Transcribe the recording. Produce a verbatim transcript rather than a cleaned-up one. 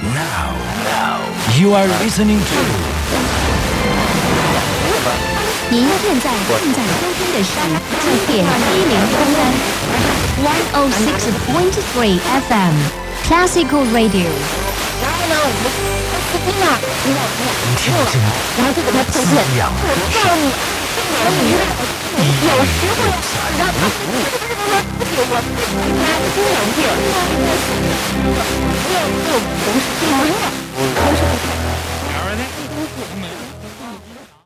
Now, now, you are listening to. 您现在正在收听的是经典一零三三 one oh six point three F M Classical Radio。 然后呢，我们司机呢，你老婆听听然后就给他推荐，我告诉你，你有时候然后不是我们家经常见，没有没有同事经常不是。